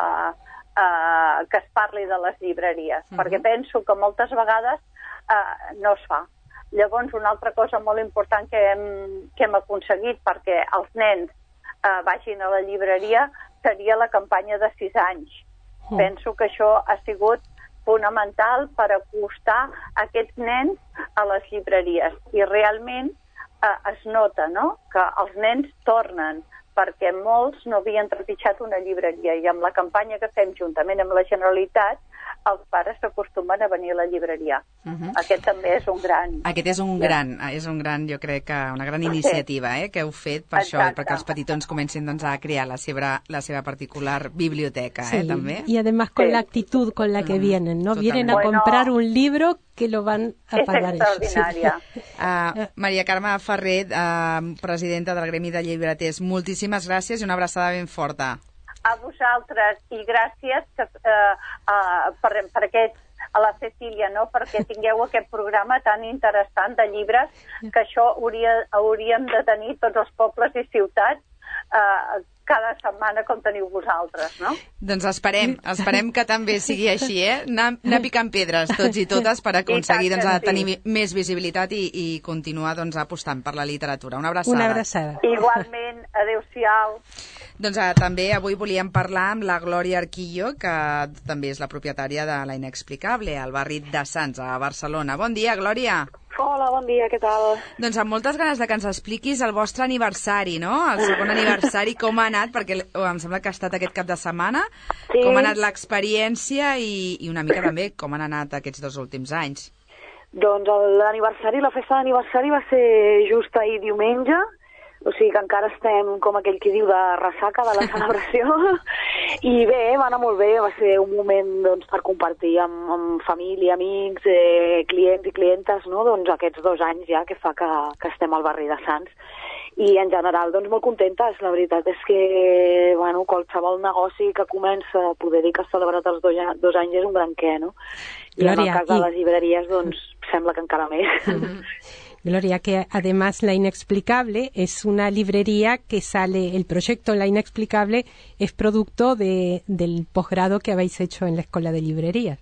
uh, que es parli de les llibreries, uh-huh. perquè penso que moltes vegades uh, no es fa. Llavors, una altra cosa molt important que hem, que hem aconseguit perquè els nens uh, vagin a la llibreria seria la campanya de sis anys. Uh-huh. Penso que això ha sigut fonamental per acostar aquests nens a les llibreries. I realment eh, es nota, no?, que els nens tornen, perquè molts no havien trepitjat una llibreria, i amb la campanya que fem juntament amb la Generalitat, els pares s'acostumen a venir a la llibreria. Uh-huh. Aquest també és un gran... Aquest és un ja. gran, és un gran, jo crec que una gran iniciativa eh, que heu fet per Exacte. Això, perquè els petitons comencin doncs, a crear la seva, la seva particular biblioteca, sí. eh, també. Y además con sí. la actitud con la que uh-huh. vienen, ¿no? Totalment. Vienen a comprar bueno, un libro que lo van a pagar ellos. És extraordinària. Sí. Uh, Maria Carme Ferrer, uh, presidenta del Gremi de Llibreters, moltíssimes gràcies i una abraçada ben forta. A vosaltres, i gràcies que, uh, uh, per, per aquest, a la Cecília, no?, perquè tingueu aquest programa tan interessant de llibres, que això hauria, hauríem de tenir tots els pobles i ciutats uh, cada setmana com teniu vosaltres, no? Doncs esperem, esperem que també sigui així, eh? Anar, anar picant pedres tots i totes per aconseguir doncs, a tenir sí. més visibilitat i, i continuar doncs, apostant per la literatura. Una abraçada. Una abraçada. Igualment, adeu-siau. Doncs eh, també avui volíem parlar amb la Glòria Arquillo, que també és la propietària de La Inexplicable, al barri de Sants, a Barcelona. Bon dia, Glòria. Hola, bon dia, què tal? Doncs amb moltes ganes de que ens expliquis el vostre aniversari, no? El segon aniversari, com ha anat, perquè oh, em sembla que ha estat aquest cap de setmana. Sí. Com ha anat l'experiència i, i una mica també com han anat aquests dos últims anys. Doncs l'aniversari, la festa d'aniversari va ser just ahir diumenge, o sigui que encara estem, com aquell qui diu, de ressaca de la celebració. I bé, va anar molt bé, va ser un moment doncs, per compartir amb, amb família, amics, eh, clients i clientes, no? Doncs aquests dos anys ja que fa que, que estem al barri de Sants. I en general, doncs molt contentes. La veritat és que, bueno, qualsevol negoci que comença a poder dir que ha celebrat els dos, dos anys és un gran què, no? I Glòria, en el cas de les llibreries, doncs, sembla que encara més. Mm-hmm. Gloria, que además La Inexplicable es una librería que sale, el proyecto La Inexplicable es producto de, del posgrado que habéis hecho en la Escuela de Librerías.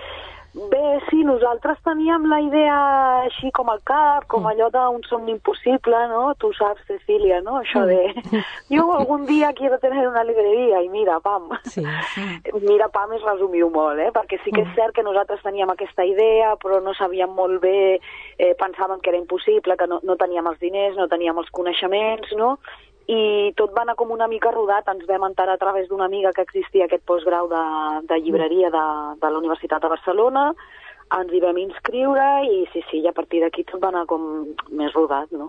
Bé, sí, nosaltres teníem la idea així com al cap, com allò d'un somni impossible, no? Tu saps, Cecília, no? Això de... Jo algun dia quiero tener una libreria i mira, pam. Sí. Mira, pam és resumir-ho molt, eh? Perquè sí que és cert que nosaltres teníem aquesta idea, però no sabíem molt bé, eh, pensàvem que era impossible, que no, no teníem els diners, no teníem els coneixements, no? i tot va anar com una mica rodat. Ens vam enterar a través d'una amiga que existia aquest postgrau de, de llibreria de, de la Universitat de Barcelona, ens hi vam inscriure i sí, sí, i a partir d'aquí tot va anar com més rodat, no?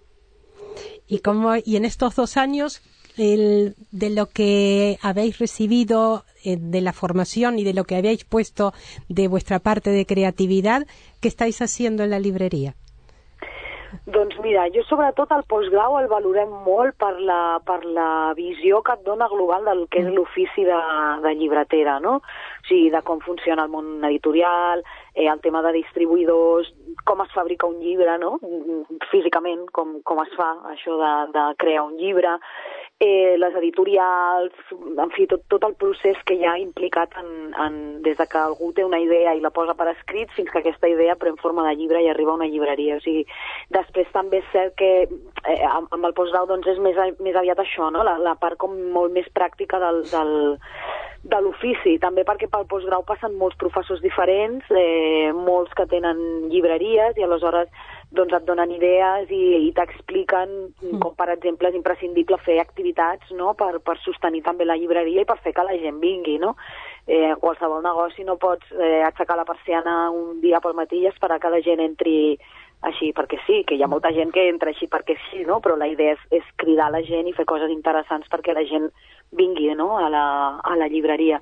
Y, como, y en estos dos años, el, de lo que habéis recibido eh, de la formación y de lo que habéis puesto de vuestra parte de creatividad, ¿qué estáis haciendo en la librería? Doncs mira, jo sobretot el postgrau el valorem molt per la, per la visió que et dona global del que és l'ofici de, de llibretera, no? O sigui, de com funciona el món editorial, eh, el tema de distribuïdors, com es fabrica un llibre, no? Físicament, com, com es fa això de, de crear un llibre, eh, les editorials, en fi, tot, tot el procés que hi ha implicat en, en, des de que algú té una idea i la posa per escrit fins que aquesta idea pren forma de llibre i arriba a una llibreria. O sigui, després també és cert que eh, amb el postgrau doncs és més, més aviat això, no? La, la part com molt més pràctica del, del, de l'ofici, també perquè pel postgrau passen molts professors diferents, eh, molts que tenen llibreries i aleshores doncs et donen idees i, i t'expliquen com, per exemple, és imprescindible fer activitats, no?, per, per sostenir també la llibreria i per fer que la gent vingui, no? Eh, qualsevol negoci no pots eh, aixecar la persiana un dia pel matí i esperar que la gent entri així perquè sí, que hi ha molta gent que entra així perquè sí, no? Però la idea és, és cridar la gent i fer coses interessants perquè la gent vingui, no?, a la, a la llibreria.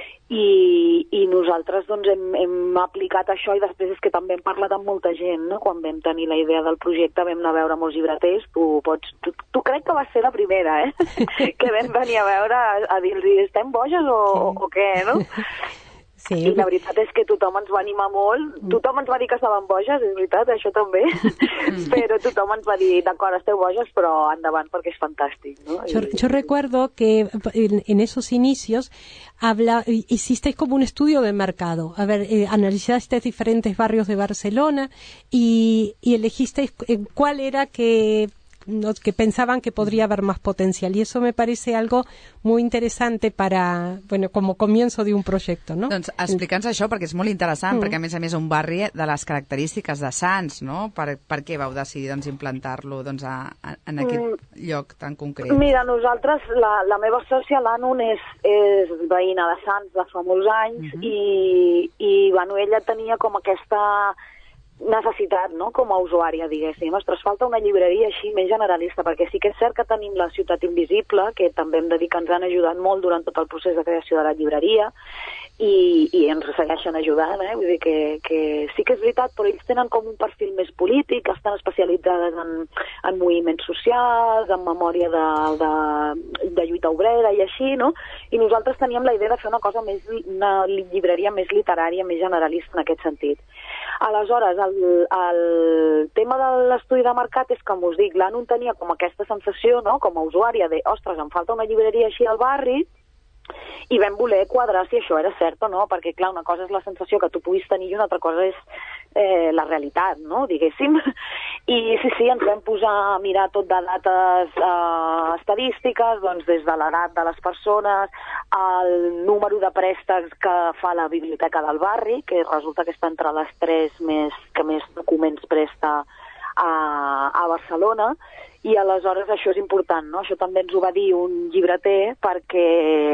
I, i nosaltres doncs hem, hem aplicat això i després és que també hem parlat amb molta gent, no? Quan vam tenir la idea del projecte vam anar a veure molts llibreters, tu pots, tu, tu crec que va ser la primera, eh? Que vam venir a veure a, a dir-los estem boges o, o, o què, no? Sí. I la veritat és que tothom ens va animar molt, tothom ens va dir que estàvem boges, és veritat, això també, pero tothom ens va dir, d'acord, esteu boges, però endavant perquè és fantàstic, ¿no? Yo, yo recuerdo que en, en esos inicios habla, hicisteis como un estudio de mercado, a ver, eh, analizasteis diferentes barrios de Barcelona y, y elegisteis cuál era que... que pensaban que podría haber más potencial y eso me parece algo muy interesante para, bueno, como comienzo de un proyecto, ¿no? Doncs explica'ns això perquè és molt interessant, mm. perquè a més a més un barri de les característiques de Sants, no? Per, per què vau decidir doncs, implantar-lo doncs, a, a, en aquest mm. lloc tan concret? Mira, nosaltres, la, la meva sòcia, l'Anun, és, és veïna de Sants de fa molts anys mm-hmm. i, i bueno, ella tenia com aquesta necessitat, no?, com a usuària, diguéssim. Ostres, falta una llibreria així més generalista, perquè sí que és cert que tenim la Ciutat Invisible, que també hem de dir que ens han ajudat molt durant tot el procés de creació de la llibreria, i, i ens segueixen ajudant, eh? Vull dir que, que sí que és veritat, però ells tenen com un perfil més polític, estan especialitzades en, en moviments socials, en memòria de, de, de lluita obrera i així, no? I nosaltres teníem la idea de fer una cosa més, una llibreria més literària, més generalista en aquest sentit. Aleshores, el, el tema de l'estudi de mercat és que, com us dic, l'Anun tenia com aquesta sensació, no?, com a usuària de, ostres, em falta una llibreria així al barri, i vam voler quadrar si això era cert o no, perquè, clar, una cosa és la sensació que tu puguis tenir i una altra cosa és eh, la realitat, no?, diguéssim. I sí, sí, ens vam posar a mirar tot de dates eh, estadístiques, doncs des de l'edat de les persones, el número de préstecs que fa la biblioteca del barri, que resulta que està entre les tres més, que més documents presta a, a Barcelona, i aleshores això és important, no? Això també ens ho va dir un llibreter perquè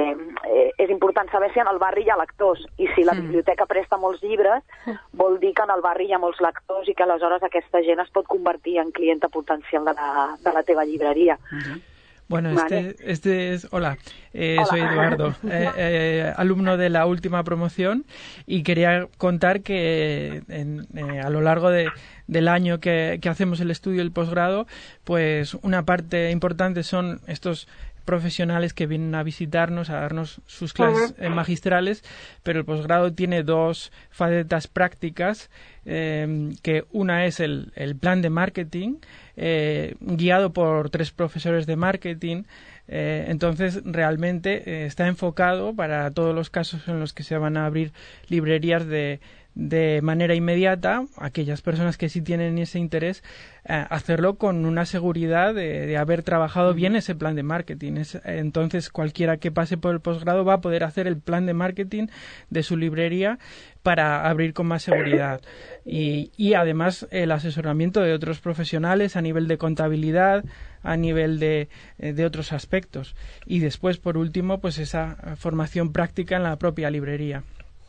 és important saber si en el barri hi ha lectors i si la biblioteca presta molts llibres vol dir que en el barri hi ha molts lectors i que aleshores aquesta gent es pot convertir en clienta potencial de la, de la teva llibreria. Uh-huh. Bueno, este, vale. este es... Hola, eh, Hola. Soy Eduardo, eh, eh, alumno de la última promoción y quería contar que en, eh, a lo largo de, del año que, que hacemos el estudio y el posgrado, pues una parte importante son estos profesionales que vienen a visitarnos, a darnos sus clases uh-huh. magistrales, pero el posgrado tiene dos facetas prácticas, eh, que una es el, el plan de marketing, eh, guiado por tres profesores de marketing. Eh, entonces realmente eh, está enfocado para todos los casos en los que se van a abrir librerías de, de manera inmediata, aquellas personas que sí tienen ese interés, eh, hacerlo con una seguridad de, de haber trabajado bien ese plan de marketing. Es, entonces, cualquiera que pase por el posgrado va a poder hacer el plan de marketing de su librería para abrir con más seguridad. Y, y además el asesoramiento de otros profesionales a nivel de contabilidad, a nivel de, de otros aspectos. Y después, por último, pues esa formación práctica en la propia librería.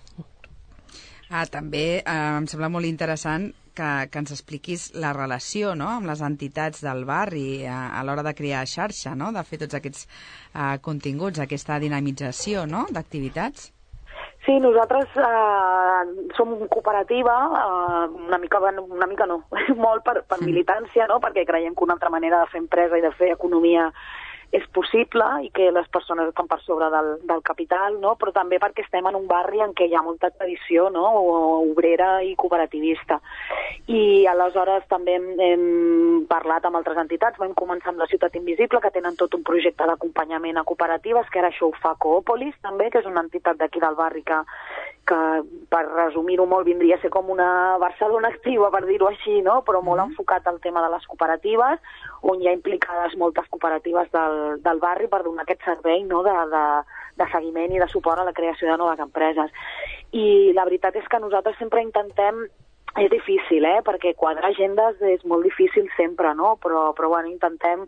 Ah, també eh, em sembla molt interessant que, que ens expliquis la relació, no?, amb les entitats del barri a, a l'hora de crear xarxa, no?, de fer tots aquests eh, continguts, aquesta dinamització, no?, d'activitats. Sí, nosaltres eh, som cooperativa, eh, una mica, una mica no, molt per, per militància, no?, perquè creiem que una altra manera de fer empresa i de fer economia és possible i que les persones estan per sobre del, del capital, no? Però també perquè estem en un barri en què hi ha molta tradició, no?, obrera i cooperativista. I aleshores també hem, hem parlat amb altres entitats, vam començar amb la Ciutat Invisible, que tenen tot un projecte d'acompanyament a cooperatives, que ara això ho fa Coopolis, també, que és una entitat d'aquí del barri que, que per resumir-ho molt, vindria a ser com una Barcelona activa, per dir-ho així, no?, però molt mm-hmm. enfocat al tema de les cooperatives, on hi ha implicades moltes cooperatives del, del barri per donar aquest servei, no?, de, de, de seguiment i de suport a la creació de noves empreses. I la veritat és que nosaltres sempre intentem, és difícil, eh?, perquè quadrar agendes és molt difícil sempre, no?, però, però bueno, intentem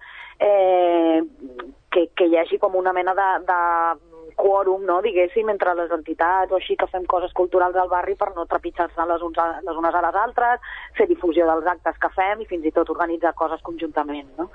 eh, que, que hi hagi com una mena de, de quòrum, no?, diguéssim, entre les entitats o així, que fem coses culturals al barri per no trepitjar-se les, uns a, les unes a les altres, fer difusió dels actes que fem i fins i tot organitzar coses conjuntament, no?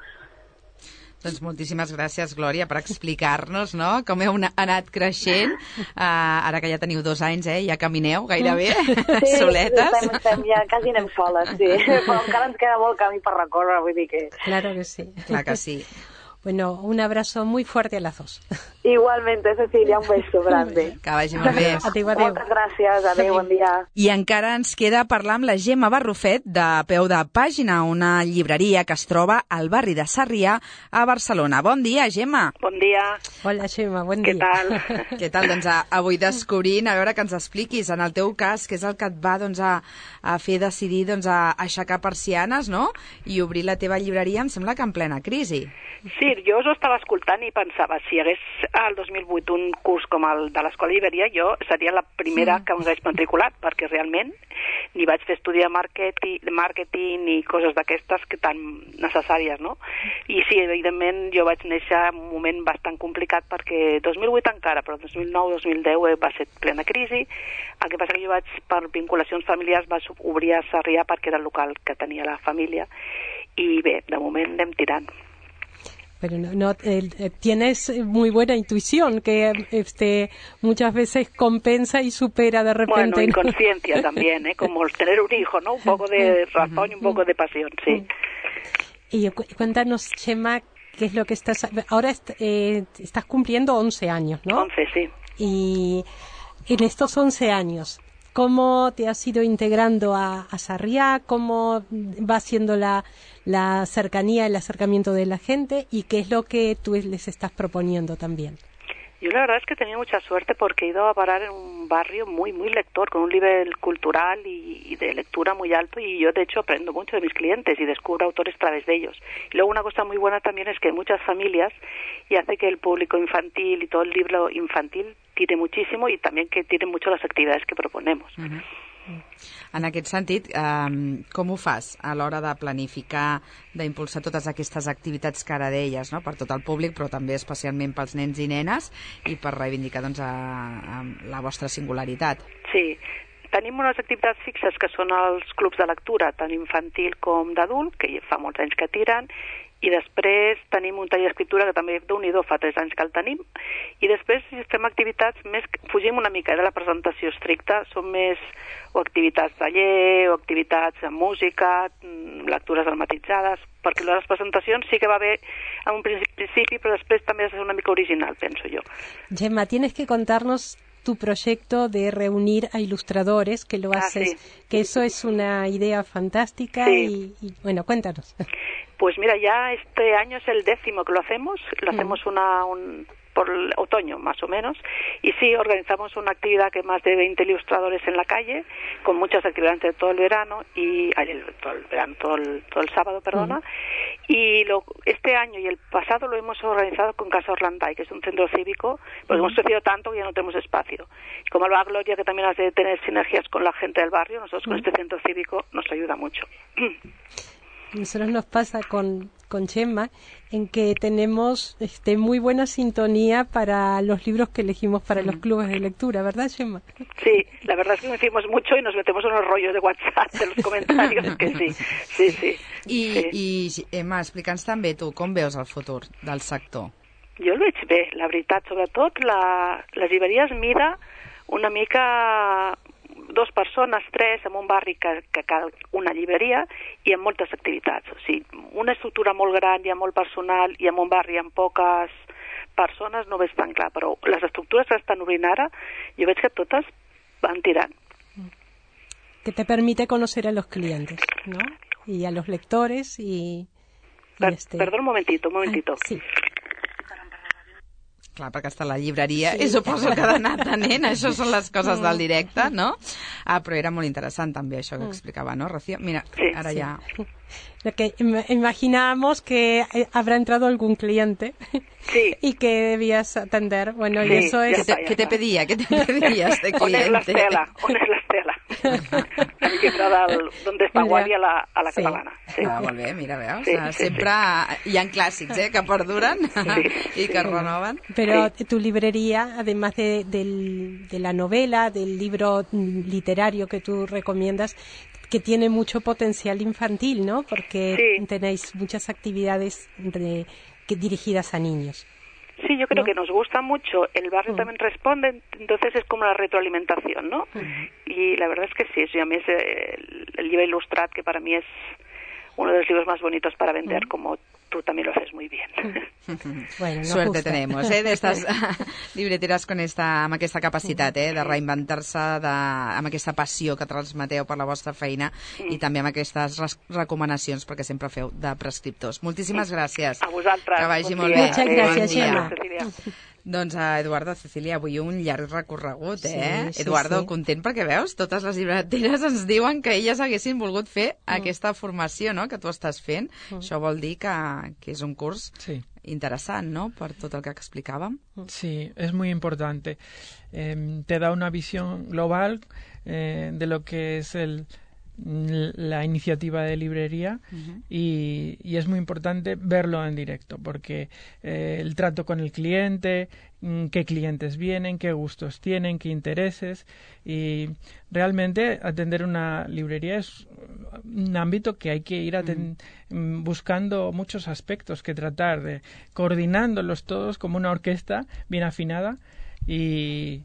Doncs moltíssimes gràcies, Glòria, per explicar-nos, no?, com heu anat creixent. Uh, ara que ja teniu dos anys, eh?, ja camineu gairebé, sí, soletes. Sí, estem, ja quasi anem soles, sí. Però encara ens queda molt camí per recórrer, vull dir que... Claro que sí. Clar que sí. Bueno, un abrazo muy fuerte a las dos. Igualmente, Cecilia, un beso grande. Que vagi molt bé. Adéu, adéu. Moltes gràcies, adéu, bon dia. I encara ens queda parlar amb la Gemma Barrufet de Peu de Pàgina, una llibreria que es troba al barri de Sarrià, a Barcelona. Bon dia, Gemma. Bon dia. Hola, Gemma, bon Què dia. tal? Què tal? Doncs a, avui descobrint, a veure que ens expliquis, en el teu cas, què és el que et va doncs, a, a fer decidir doncs, a aixecar persianes, no?, i obrir la teva llibreria, em sembla que en plena crisi. Sí, jo us estava escoltant i pensava, si hi hagués al dos mil vuit un curs com el de l'Escola Llibreria, jo seria la primera que us hagués matriculat, perquè realment ni vaig fer estudi de màrqueting, màrqueting ni coses d'aquestes que tan necessàries, no? I sí, evidentment, jo vaig néixer en un moment bastant complicat, perquè dos mil vuit encara, però dos mil nou dos mil deu va ser plena crisi. El que passa que jo vaig, per vinculacions familiars, vaig obrir a Sarrià perquè era el local que tenia la família, i bé, de moment anem tirant. Pero no, no eh, tienes muy buena intuición que este muchas veces compensa y supera de repente. Bueno, inconsciencia también, ¿eh? Como tener un hijo, ¿no? Un poco de razón y un poco de pasión, sí. Y cu cuéntanos, Gemma, qué es lo que estás... Ahora est eh, estás cumpliendo once años, ¿no? once, sí. Y en estos once años, ¿cómo te has ido integrando a, a Sarriá? ¿Cómo va siendo la, la cercanía, el acercamiento de la gente? ¿Y qué es lo que tú les estás proponiendo también? Yo la verdad es que he tenido mucha suerte porque he ido a parar en un barrio muy, muy lector, con un nivel cultural y, y de lectura muy alto, y yo de hecho aprendo mucho de mis clientes y descubro autores a través de ellos. Y luego una cosa muy buena también es que hay muchas familias y hace que el público infantil y todo el libro infantil tire muchísimo y también que tiren mucho las actividades que proponemos. Uh-huh. En aquest sentit, eh, com ho fas a l'hora de planificar, d'impulsar totes aquestes activitats que ara deies, no?, per tot el públic, però també especialment pels nens i nenes, i per reivindicar doncs, a, a la vostra singularitat? Sí, tenim unes activitats fixes que són els clubs de lectura, tant infantil com d'adult, que fa molts anys que tiren, i després tenim un taller d'escriptura que també déu-n'hi-do, fa tres anys que el tenim, i després si fem activitats més, fugim una mica de la presentació estricta, són més o activitats de taller, o activitats de música, lectures dramatitzades, perquè les presentacions sí que va bé en un principi, però després també has de ser una mica original, penso jo. Gemma, tienes que contarnos tu proyecto de reunir a ilustradores, que lo ah, haces, sí. que eso es una idea fantástica, sí. y, y bueno, cuéntanos. Pues mira, ya este año es el décimo que lo hacemos, lo hacemos una, un, por el otoño más o menos, y sí, organizamos una actividad que más de veinte ilustradores en la calle, con muchas actividades de todo el verano, y ay, el, todo el verano, todo el, todo el sábado, perdona, uh-huh. y lo, este año y el pasado lo hemos organizado con Casa Orlanday, que es un centro cívico, porque uh-huh. hemos crecido tanto que ya no tenemos espacio. Como va Gloria, que también hace de tener sinergias con la gente del barrio, nosotros uh-huh. con este centro cívico nos ayuda mucho. Nosotros nos pasa con, con Chema en que tenemos este, muy buena sintonía para los libros que elegimos para los clubes de lectura, ¿verdad, Chema? Sí, la verdad es que nos decimos mucho y nos metemos en unos rollos de WhatsApp de los comentarios, que sí, sí, sí. I, sí. i Emma, explica'ns també tu, com veus el futur del sector? Jo el veig bé, la veritat, sobretot la, les llibreries mira una mica dos persones, tres, en un barri que, que cal una llibreria i amb moltes activitats. O sigui, una estructura molt gran i molt personal i en un barri amb poques persones no ho veig tan clar, però les estructures que estan obrint ara jo veig que totes van tirant. Que te permite conocer a los clientes, ¿no? Y a los lectores y... y per, este... Perdó un momentito, un momentito. Ah, sí. Clar, perquè està a la llibreria sí. i suposo que ha d'anar atenent, això són les coses del directe, no? Ah, però era molt interessant també això que explicava, ¿no, Rocío? Mira, sí, ara sí. ja... Lo que imaginábamos que habrá entrado algún cliente sí. y que debías atender. Bueno, sí, y eso es... ¿Qué te, ¿Qué te pedía? ¿Qué te pedía este cliente? On és l'Estela? On és l'Estela? El llibre del, d'on està Guàrdia a la, a la sí. catalana. Sí. Ah, molt bé, mira, veus? Sí, sí, sempre sí. hi ha clàssics, eh, que perduren sí. i que es renoven. Pero sí. tu librería, además de, del, de la novela, del libro literario que tú recomiendas, que tiene mucho potencial infantil, ¿no? Porque sí. tenéis muchas actividades de, que, dirigidas a niños. Sí, yo creo ¿no? que nos gusta mucho, el barrio mm. también responde, entonces es como la retroalimentación, ¿no? Mm. Y la verdad es que sí, eso a mí es el, el libro Ilustrat, que para mí es uno de los libros más bonitos para vender, mm. como tú también lo haces muy bien. Bueno, no Suerte gusta. Tenemos, eh, d'estes llibreteres con esta, amb aquesta capacitat eh, de reinventar-se, de, amb aquesta passió que transmeteu per la vostra feina mm. i també amb aquestes res, recomanacions perquè sempre feu de prescriptors. Moltíssimes gràcies. A vosaltres. Que vagi bon molt bé. Muchas gracias, Gemma. Doncs a Eduardo, Cecília, avui un llarg recorregut, eh? Sí, sí, Eduardo, sí. content perquè veus, totes les llibreteres ens diuen que elles haguessin volgut fer mm. aquesta formació, no?, que tu estàs fent. Mm. Això vol dir que, que és un curs sí. interesant, ¿no?, per tot el que explicàvem. Sí, es muy importante. Eh, te da una visión global eh, de lo que es el la iniciativa de librería uh-huh. y, y es muy importante verlo en directo porque eh, el trato con el cliente, qué clientes vienen, qué gustos tienen, qué intereses, y realmente atender una librería es un ámbito que hay que ir aten- uh-huh. buscando muchos aspectos que tratar de coordinándolos todos como una orquesta bien afinada y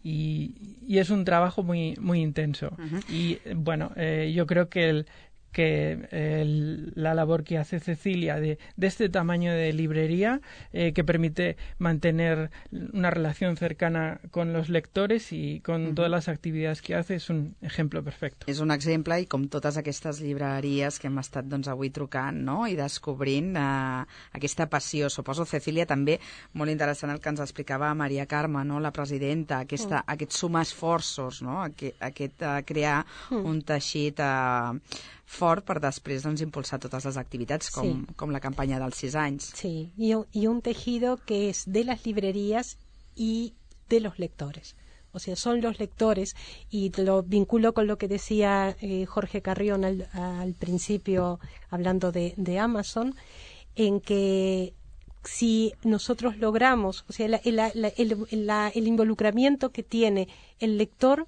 Y, y es un trabajo muy muy intenso. Uh-huh. Y bueno, eh, yo creo que el que el, la labor que hace Cecilia de, de este tamaño de librería eh, que permite mantener una relación cercana con los lectores y con uh-huh. todas las actividades que hace és un ejemplo perfecto. És un exemple i com totes aquestes llibreries que hem estat doncs, avui trucant, no?, i descobrint eh, aquesta passió. Suposo, Cecília, també molt interessant el que ens explicava Maria Carme, no?, la presidenta, aquesta, uh-huh. aquest sumar esforços, no?, aquest, aquest uh, crear uh-huh. un teixit uh, fort per després doncs, impulsar totes les activitats com, sí. com la campanya dels sis anys. Sí, y, y un tejido que es de las librerías y de los lectores. O sea, son los lectores, y lo vinculo con lo que decía eh, Jorge Carrión al, al principio, hablando de, de Amazon, en que si nosotros logramos, o sea, la, la, la, el, la, el involucramiento que tiene el lector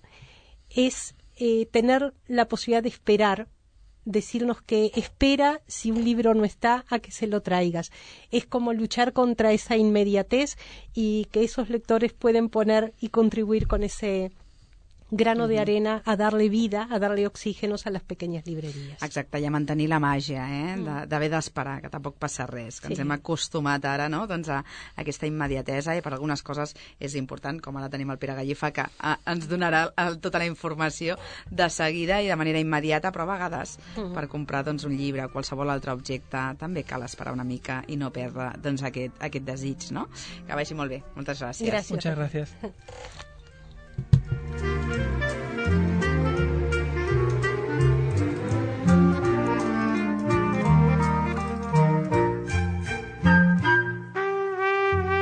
es eh, tener la posibilidad de esperar, decirnos que espera si un libro no está a que se lo traigas. Es como luchar contra esa inmediatez y que esos lectores pueden poner y contribuir con ese grano de arena a darle vida, a darle oxígenos a las pequeñas librerías. Exacte, i a mantenir la màgia, eh? d'haver d'esperar, que tampoc passa res, que ens Sí. hem acostumat ara, no?, doncs a aquesta immediatesa, i per algunes coses és important, com ara tenim el Pere Gallifa, que a, ens donarà el, tota la informació de seguida i de manera immediata, però a vegades Mm. per comprar doncs, un llibre o qualsevol altre objecte també cal esperar una mica i no perdre doncs, aquest, aquest desig, no? Que vagi molt bé. Moltes gràcies. Gràcies. Muchas gracias.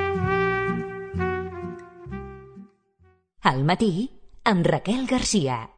Al matí, amb Raquel Garcia.